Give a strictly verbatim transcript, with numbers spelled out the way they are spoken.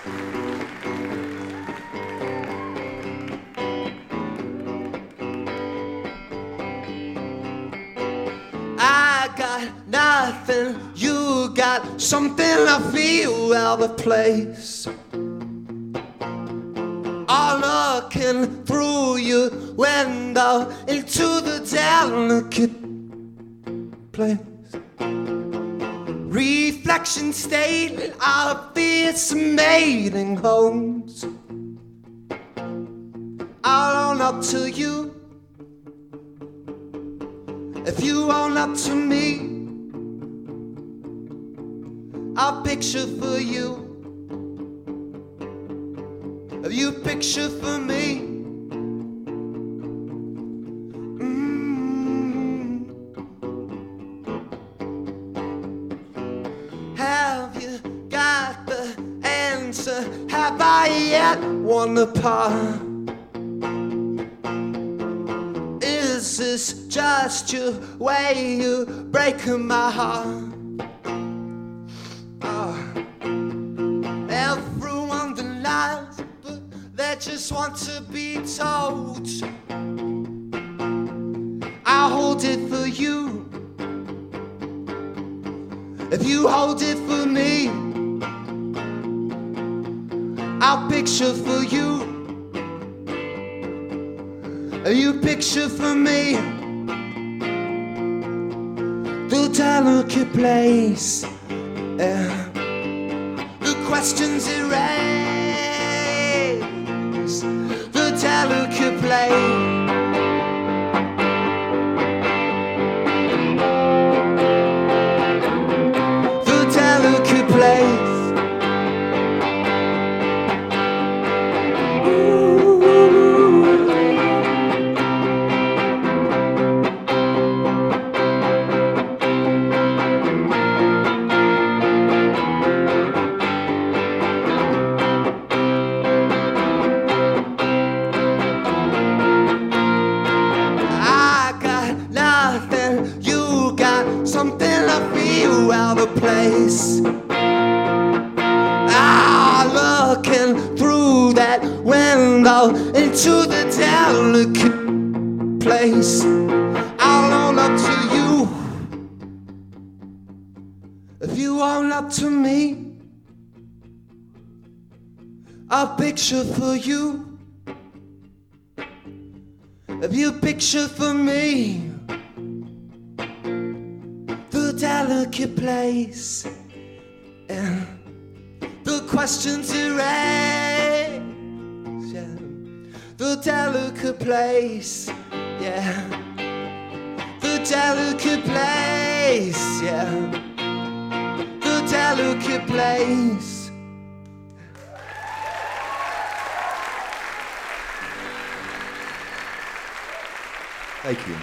I got nothing, you got something. I feel out of place. I'm looking through your window into the delicate place. Reflection stating our fears mating homes. I'll own up to you if you own up to me. I'll picture for you if you picture for me. Mm. Have you got the answer? Have I yet won the part? Is this just your way you breaking my heart? Oh. Everyone denies, but they just want to be told. I'll hold it for you if you hold it for me. I'll picture for you if you picture for me. The delicate place, yeah. The questions it raise. The delicate place. Place. I got nothing, you got something. I feel out of place. Looking through that window into the delicate place. I'll own up to you if you own up to me. I'll picture for you if you picture for me. The delicate place, yeah. The questions it raise, yeah. The delicate place, yeah. The delicate place, yeah. The delicate place. Thank you.